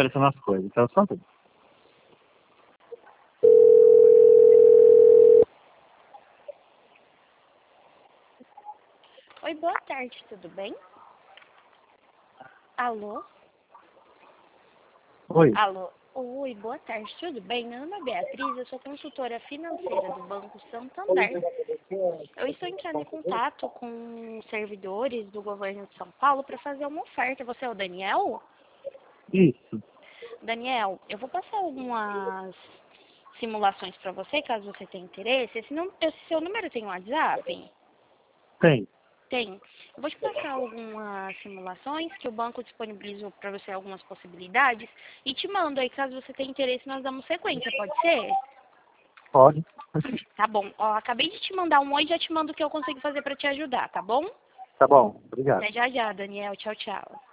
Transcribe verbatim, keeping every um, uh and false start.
oferecendo as coisas. Então, só tudo. Oi, boa tarde, tudo bem? Alô? Oi. Alô? Oi, boa tarde, tudo bem? Meu nome é Beatriz, eu sou consultora financeira do Banco Santander. Eu estou entrando em contato com servidores do governo de São Paulo para fazer uma oferta. Você é o Daniel? Isso. Daniel, eu vou passar algumas simulações para você, caso você tenha interesse. Esse, num- esse seu número tem um WhatsApp? Tem. Tem. Eu vou te passar algumas simulações que o banco disponibilizou para você algumas possibilidades e te mando aí, caso você tenha interesse, nós damos sequência, pode ser? Pode. Tá bom. Ó, acabei de te mandar um oi e já te mando o que eu consigo fazer para te ajudar, tá bom? Tá bom. Obrigado. Até já já, Daniel. Tchau, tchau.